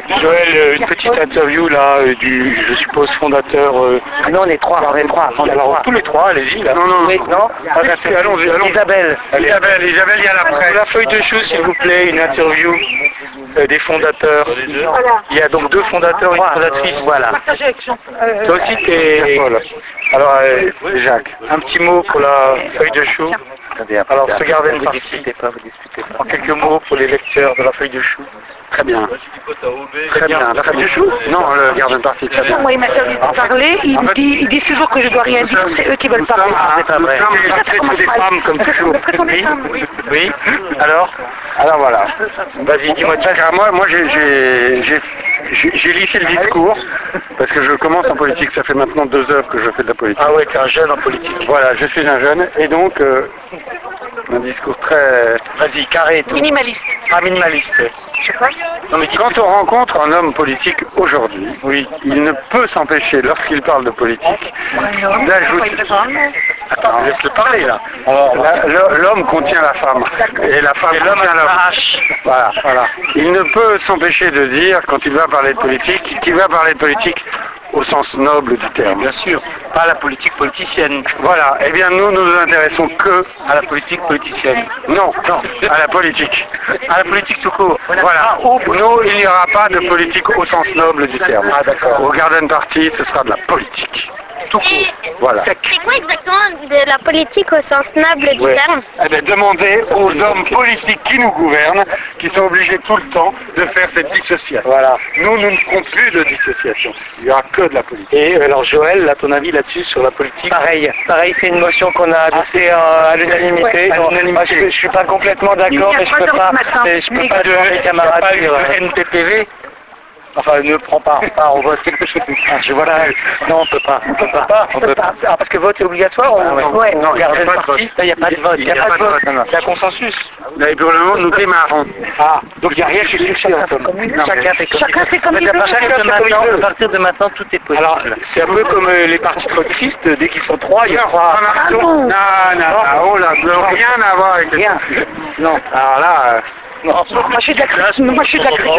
Joël, une petite interview là du, je suppose, fondateur. Ah non, on est trois. Alors tous les trois, allez-y là. Non, Allons-y. Isabelle. Isabelle, il y a la presse. La feuille de chou, s'il vous plaît, une interview des fondateurs. Il y a donc deux fondateurs et une fondatrice. Voilà. Toi aussi, t'es... Alors, Jacques, un petit mot pour la feuille de chou. Attendez, Alors, ce garden vous party, disputez pas. en quelques mots pour les lecteurs de la feuille de chou. Très bien. Très bien. La feuille de chou? Non, le garden party, très bien. Moi, il m'interdit de parler, il dit toujours que je dois rien dire, c'est eux qui veulent parler. C'est pas vrai. C'est des femmes comme toujours. Oui. Alors voilà. Vas-y, dis-moi. Moi j'ai lissé le discours, parce que je commence en politique, ça fait maintenant 2 heures que je fais de la politique. Ah ouais, t'es un jeune en politique. Voilà, je suis un jeune, et donc, un discours très... Vas-y, carré et tout. Minimaliste. Ah, minimaliste. Je sais pas. Non, mais Quand on rencontre un homme politique aujourd'hui, oui, il ne peut s'empêcher, lorsqu'il parle de politique, d'ajouter... Attends, laisse-le parler là. Alors, l'homme contient la femme, et la femme l'homme contient a l'homme. la hache. Voilà. Il ne peut s'empêcher de dire, quand il va parler de politique, qu'il va parler de politique au sens noble du terme. Bien sûr, pas la politique politicienne. Voilà, eh bien nous nous intéressons que À la politique politicienne. non, à la politique. À la politique tout court. Voilà, nous il n'y aura pas de politique au sens noble du terme. Ah, d'accord. Au Garden Party, ce sera de la politique. Tout court. Voilà. C'est quoi exactement de la politique au sens noble du Ouais. terme? Eh bien, demandez aux hommes politiques qui nous gouvernent, qui sont obligés tout le temps de faire cette dissociation. Voilà. Nous ne ferons plus de dissociation. Il n'y aura que de la politique. Et alors Joël, à ton avis là-dessus sur la politique? Pareil, c'est une motion qu'on a adoptée à l'unanimité. À l'unanimité. Moi, je suis pas complètement d'accord, mais je peux pas devant mes camarades Pas dire, une NPPV? Enfin, ne prends pas part au vote. Voilà. Non, on peut pas. Ah, parce que vote est obligatoire? Ouais. Non, Garden pas de Party, vote. il n'y a pas de vote. Il n'y a pas de vote. Non. C'est un consensus. Là, pour le moment, nous démarrons. Ah, donc il n'y a rien qui est fixé en somme. Chacun fait comme Chacun fait comme il À veut. partir Chacun de fait comme il maintenant- veut. à partir de maintenant, tout est possible. Alors, c'est un peu comme les partis trotskistes, dès qu'ils sont trois, il y a trois. Non, oh là, rien à voir avec Rien. Non, alors là, Moi je suis de la Cricno, Moi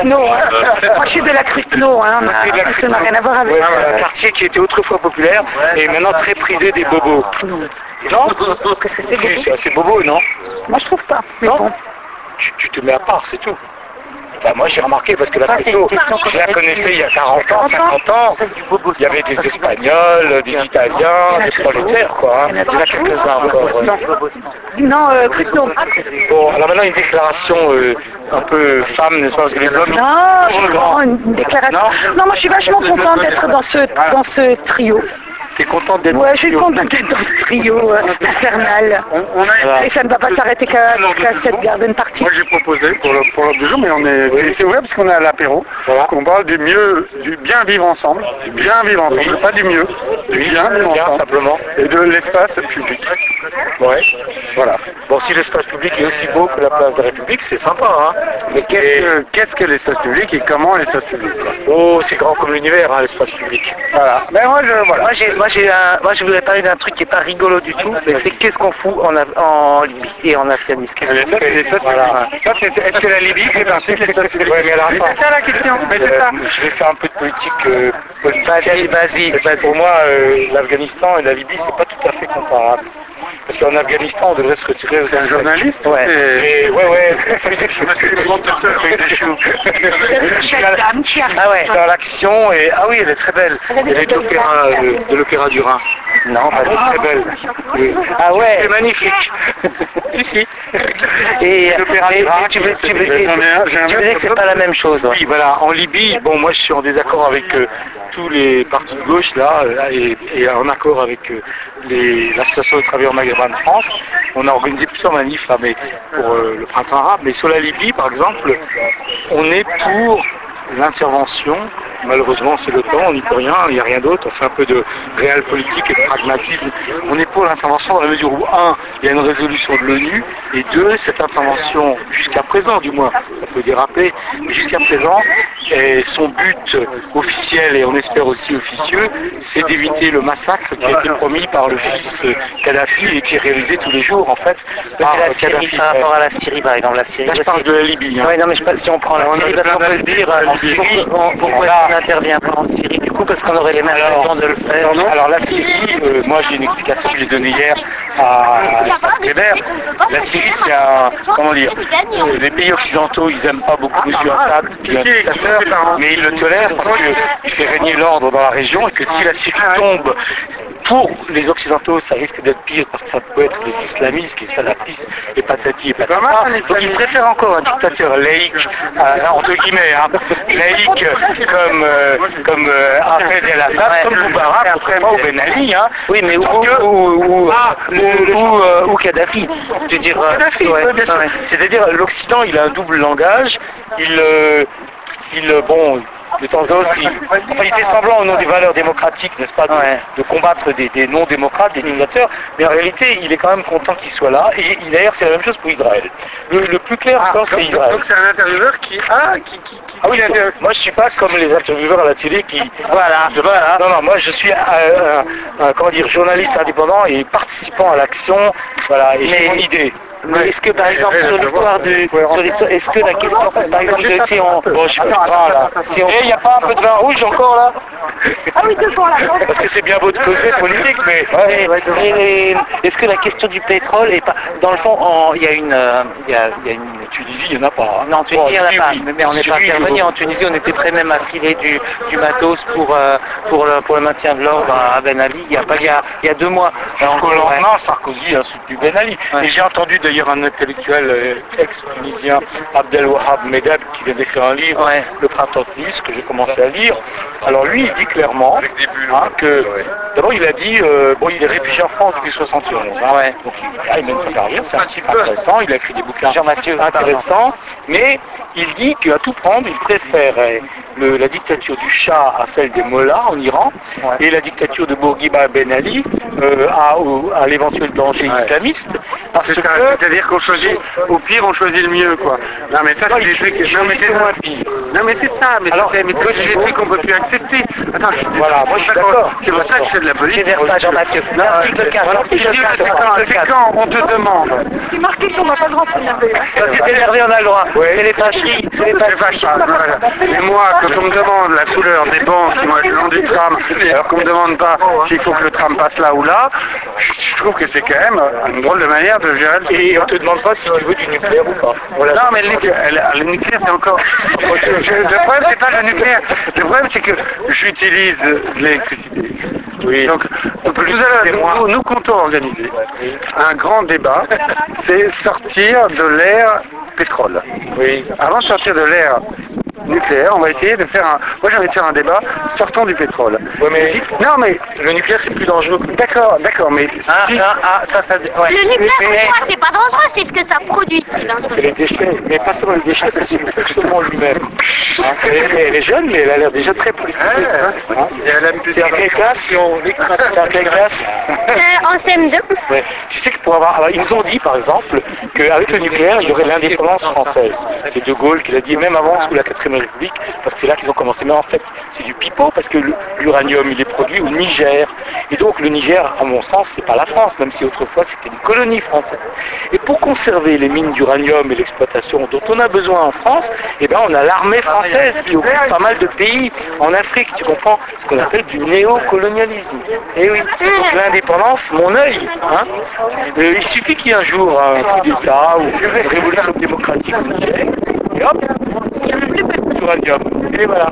je suis de la Cricno, hein. Ça n'a rien à voir avec Ouais, c'est un quartier qui était autrefois populaire et maintenant très prisé des bobos. Non? Qu'est-ce que c'est Si, bobo c'est assez bobo, non? Moi je trouve pas. Mais Non. bon. Tu te mets à part, c'est tout. Bah, moi j'ai remarqué parce que la Cricno, je la connaissais il y a 40 ans, 50 ans. Il y avait des Espagnols, des Italiens, des prolétaires, quoi. Hein. Il y en a quelques-uns encore. Non, Cricno. Bon, alors maintenant une déclaration un peu femme, n'est-ce pas? Parce que les hommes... Non, je prends une déclaration. Non, moi je suis vachement contente d'être dans ce trio. T'es contente d'être... Ouais, je suis contente d'être dans ce trio infernal. on a... Et ça ne va pas s'arrêter qu'à cette garden party. Moi j'ai proposé pour l'ordre du jour, mais c'est ouvert parce qu'on est à l'apéro, qu'on parle du bien vivre ensemble, pas du mieux, du bien vivre Bien, ensemble, simplement. et de l'espace public. Ouais. Voilà. Bon, si l'espace public est aussi beau que la place de la République, c'est sympa, hein. Mais qu'est-ce que l'espace public et comment l'espace public, quoi. Oh, c'est grand comme l'univers, hein, l'espace public. Voilà. Mais voilà. Moi, je voudrais parler d'un truc qui est pas rigolo du tout, mais c'est qu'est-ce qu'on fout en Libye et en Afghanistan. Ça, c'est l'espace public. Ça, est-ce que la Libye fait partie de l'espace public? Ouais, mais alors, attends. C'est ça la question, mais c'est ça. Je vais faire un peu de politique Vas-y. Pour moi, l'Afghanistan et la Libye, c'est pas tout à fait comparable. Parce qu'en Afghanistan, on devrait se retirer aux C'est un journaliste? Ouais. C'est- Ouais. Cette dame qui arrive. Ah ouais, dans l'action, et ah oui, elle est très belle. Elle est de l'Opéra du Rhin. Non, pas Elle est très belle. Oui. Ah ouais. C'est magnifique. Si. Et l'Opéra du Rhin. tu veux J'en ai un dire que c'est pas la même chose. Oui, voilà. En Libye, bon, moi je suis en désaccord avec tous les partis de gauche là, et en accord avec l'association des travailleurs maghrébins de France. On a organisé plusieurs manifs là, mais pour le printemps arabe. Mais sur la Libye, par exemple, on est pour l'intervention malheureusement c'est le temps, on n'y peut rien, il n'y a rien d'autre, on fait un peu de réel politique et de pragmatisme. On est pour l'intervention dans la mesure où, un, il y a une résolution de l'ONU, et deux, cette intervention, jusqu'à présent du moins, ça peut déraper, mais jusqu'à présent, son but officiel et on espère aussi officieux, c'est d'éviter le massacre qui a été promis par le fils Kadhafi et qui est réalisé tous les jours en fait par la Syrie, Kadhafi. par rapport à la Syrie par exemple, la Syrie. Là je parle de la Libye. Hein. Oui, non mais si on prend la Syrie, parce qu'on peut se dire, pourquoi on n'intervient pas en Syrie du coup, parce qu'on aurait les mêmes raisons de le faire. Alors la Syrie, moi j'ai une explication que j'ai donnée hier à Weber. La Syrie c'est un, comment dire, les pays occidentaux ils aiment pas beaucoup M. Assad, qui est un dictateur, mais ils le tolèrent parce qu'il fait régner l'ordre dans la région et que si la Syrie tombe, pour les Occidentaux, ça risque d'être pire parce que ça peut être les islamistes, les salafistes, et patati et patata. Donc ils préfèrent encore un dictateur laïque, entre guillemets, hein, laïque comme Hafez el-Assad, comme Moubarak, contrairement au Ben Ali. Hein. Oui, mais ou Kadhafi. Je veux dire, Kadhafi, ouais, bien sûr. Ouais. C'est-à-dire l'Occident, il a un double langage. Bon, de temps en temps, il fait semblant au nom des valeurs démocratiques, n'est-ce pas, de combattre des non-démocrates, des dictateurs, mais en réalité, il est quand même content qu'il soit là, et d'ailleurs, c'est la même chose pour Israël. Le plus clair encore, c'est Israël. Donc c'est un intervieweur qui... Ah oui, moi je suis pas comme les intervieweurs à la télé qui... Voilà. Non, moi je suis comment dire, journaliste indépendant et participant à l'action, voilà, et j'ai mon idée. Mais est-ce que par exemple sur l'histoire est-ce que la question par exemple de si on... Bon, je suis pas là. Si on... il n'y a pas un peu de vin rouge encore là? Ah oui, deux fois là. Parce que c'est bien beau de causer politique, mais... Est-ce que la question du pétrole est pas... Dans le fond, il y a une... Tunisie, il n'y en a pas. Hein. Non, en Tunisie, il n'y en a pas. Mais on n'est pas intervenu. En Tunisie, on était prêt même à filer du matos pour le maintien de l'ordre à Ben Ali. Il y a 2 mois. Jusqu'au lendemain, Sarkozy a soutenu Ben Ali. Ouais. Et j'ai entendu d'ailleurs un intellectuel ex-tunisien, Abdelwahab Medeb, qui vient d'écrire un livre, Le Printemps de Nice, que j'ai commencé à lire. Alors lui, il dit clairement que... D'abord, il a dit, il est réfugié en France depuis 71. Hein. Donc il mène sa carrière, c'est un type intéressant, il a écrit des bouquins intéressants, mais il dit qu'à tout prendre, il préfère la dictature du Shah à celle des Mollahs en Iran, et la dictature de Bourguiba Ben Ali à l'éventuel danger islamiste. C'est-à-dire qu'on choisit, au pire, on choisit le mieux, quoi. Non, mais ça, c'est des trucs... Non, mais c'est ça, mais c'est des trucs qu'on peut plus accepter. Attends, voilà, moi je suis d'accord. C'est pour ça que je fais de la politique. Jean-Mathieu. C'est quand on te demande. C'est marqué qu'on n'a pas le droit de s'énerver. Si c'est énervé, on a le droit. C'est les fâcheries. C'est les fâcheries. Et moi, quand on me demande la couleur des bancs qui vont être le long du tram, alors qu'on me demande pas s'il faut que le tram passe là ou là, je trouve que c'est quand même une drôle de manière de gérer. Et on te demande pas si tu veux du nucléaire ou pas. Voilà. Non, mais le nucléaire, c'est encore... Le problème, c'est pas le nucléaire. Le problème, c'est que j'utilise l'électricité. Oui. Donc, tout à l'heure, nous comptons organiser un grand débat, c'est sortir de l'ère pétrole. Oui. Avant de sortir de l'ère nucléaire, on va essayer de faire un... Moi, j'ai envie de faire un débat sortant du pétrole. Ouais, mais... Non, mais... Le nucléaire, c'est plus dangereux. D'accord, mais... Le nucléaire, pour moi, c'est pas dangereux, c'est ce que ça produit. C'est les déchets, mais pas seulement les déchets, c'est aussi le fonctionnement lui-même. Elle est jeune, mais elle a l'air déjà très politique. C'est en quelle classe si on... C'est en quelle classe En CM2. Ouais. Tu sais que pour avoir... Alors, ils nous ont dit, par exemple, qu'avec le nucléaire, il y aurait l'indépendance française. C'est De Gaulle qui l'a dit, même avant, sous la 4ème République, parce que c'est là qu'ils ont commencé. Mais en fait, c'est du pipeau, parce que l'uranium, il est produit au Niger. Et donc, le Niger, à mon sens, c'est pas la France, même si autrefois, c'était une colonie française. Et pour conserver les mines d'uranium et l'exploitation dont on a besoin en France, on a l'armée française qui occupe pas mal de pays en Afrique, tu comprends, ce qu'on appelle du néocolonialisme. Et oui, donc l'indépendance, mon œil. Hein. Il suffit qu'il y ait un jour un coup d'État ou une révolution démocratique au Niger, et hop, il n'y a plus d'uranium. Et voilà.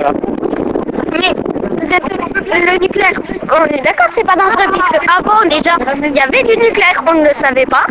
Mais le nucléaire, on est d'accord que c'est pas dangereux, puisque avant déjà, il y avait du nucléaire, on ne le savait pas.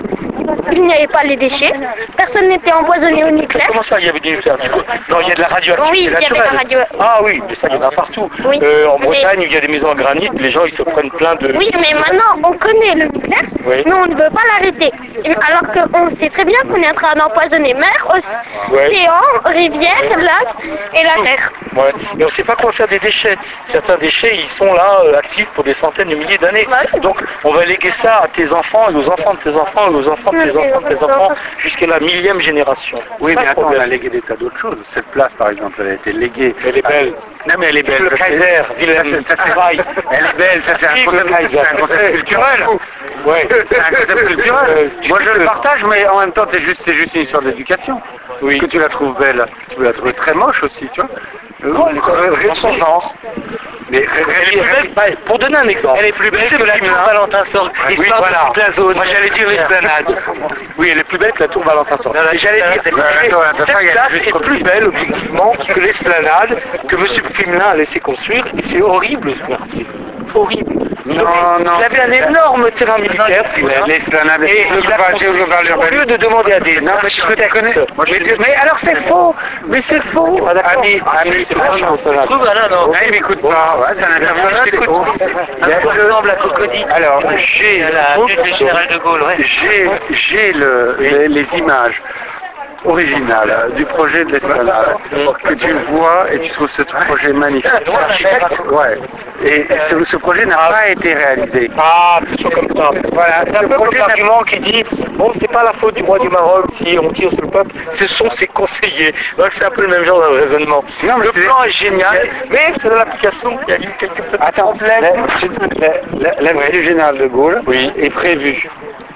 il n'y avait pas les déchets, personne n'était empoisonné au nucléaire. Comment ça, il y avait des nucléaires? Non, il y a de la radioactivité Oui, il y avait naturelle. de la radio. Ah oui, mais ça, il y en a partout. Oui. En Bretagne, il y a des maisons en granit, les gens, ils se prennent plein de... Oui, mais maintenant, on connaît le nucléaire, Oui. mais on ne veut pas l'arrêter. Alors qu'on sait très bien qu'on est en train d'empoisonner mer, océan, rivière, lac et la terre. Ouais. Mais on ne sait pas quoi faire des déchets. Certains déchets, ils sont là, actifs pour des centaines de milliers d'années. Ouais. Donc, on va léguer ça à tes enfants, et aux enfants de tes enfants, et aux enfants de tes enfants, de tes enfants, jusqu'à la 1000e génération. Oui, C'est mais ça, le attends, on problème. a légué des tas d'autres choses. Cette place, par exemple, elle a été léguée. Elle est belle. Non, mais elle est belle. Le Kaiser, Wilhelm, Ça, c'est- elle est belle, ça c'est un Vive le concept, Kaiser. c'est un concept culturel. Ouais. C'est un concept culturel. Moi je le partage, mais en même temps c'est juste une histoire d'éducation. Oui. Que tu la trouves belle, tu peux la trouver très moche aussi, tu vois. Non, elle est quand même dans son genre. Mais Elle est belle, bah, pour donner un exemple. Elle est plus belle que la film, tour hein. Valentin Sort. Oui, Histoire voilà. de toute la zone. Moi j'allais dire l'esplanade. Oui, elle est plus belle que la tour Valentin Sort. Non, Et j'allais dire, la tour Valentin Sort, il y cette a place juste est plus belle objectivement que l'esplanade que M. Fimelin a laissé construire. Et c'est horrible ce quartier. Horrible. Non. Il avait un énorme terrain militaire, Fimelin. l'esplanade, Et il a construit, au lieu de demander à des Non, mais tu connais. mais alors c'est faux. Mais c'est faux. Ami, c'est pas un esplanade. Voilà, non. il m'écoute pas. Ouais, c'est un intervenant, je t'écoute. Ça ressemble à Cocody. Alors, j'ai La butte du général de Gaulle, ouais. j'ai les images originales du projet de l'esplanade que tu vois et tu trouves ce projet magnifique. Ouais. Et ce projet n'a pas été réalisé. Ah, c'est toujours comme ça. Voilà, c'est un peu comme l'argument qui dit bon, c'est pas la faute du roi du Maroc si on tire sur le peuple, ce sont ses conseillers. Donc c'est un peu le même genre de raisonnement. Non, mais le c'est- plan est génial, mais c'est dans l'application qu'il y a eu quelques petits Attends, problèmes. la ville du général de Gaulle est prévue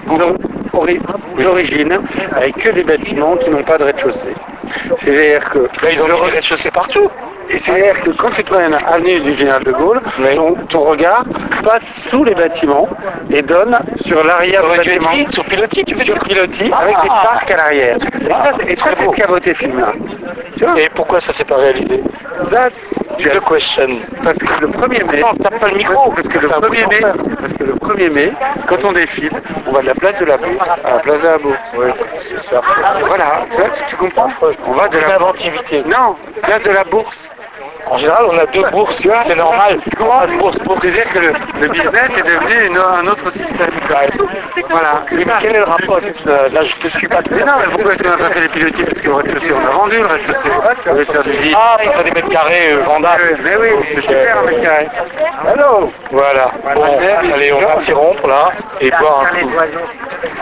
d'origine avec que des bâtiments qui n'ont pas de rez-de-chaussée. C'est-à-dire que Là, ils ont mis des rez-de-chaussée partout. Et c'est-à-dire que quand tu prends l'avenue du Général de Gaulle, ton regard passe sous les bâtiments et donne sur l'arrière du bâtiment. Sur Pilotis, tu veux Sur dire Pilotis, avec des parcs à l'arrière. Et ça, c'est ce qui a voté film là. Tu vois? Et pourquoi ça s'est pas réalisé? That's The question. Parce que le 1er mai, Non, tape pas le micro. parce que le 1er mai, quand on défile, on va de la place de la Bourse à la place de la Bourse. Oui, c'est ça. Voilà, tu vois, tu comprends? On va de Des la inventivités. Non, place de la Bourse. En général, on a deux bourses, c'est normal. Comment c'est-à-dire que le business est devenu un autre système. Voilà. Mais quel est le rapport avec là, je ne suis pas très... Mais non, mais pourquoi tu n'as pas fait les pilotis? Parce que le rez-de-chaussée, on a vendu le rez-de-chaussée. On va faire du lit. Ah, pour faire des mètres carrés vendables. Mais oui, c'est super un mètre carré. Allô. Voilà. Bon, allez, on va s'interrompre là et boire un coup.